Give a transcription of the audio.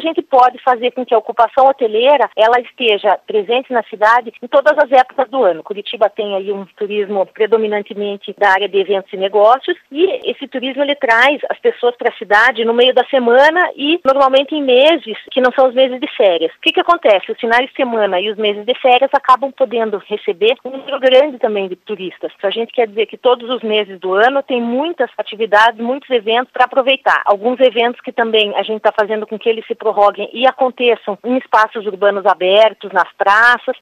A gente pode fazer com que a ocupação hoteleira ela esteja presente na cidade em todas as épocas do ano. Curitiba tem aí um turismo predominantemente da área de eventos e negócios e esse turismo ele traz as pessoas para a cidade no meio da semana e normalmente em meses que não são os meses de férias. O que acontece? Os finais de semana e os meses de férias acabam podendo receber um número grande também de turistas. Então, a gente quer dizer que todos os meses do ano tem muitas atividades, muitos eventos para aproveitar. Alguns eventos que também a gente está fazendo com que eles se prorroguem e aconteçam em espaços urbanos abertos, nas praças.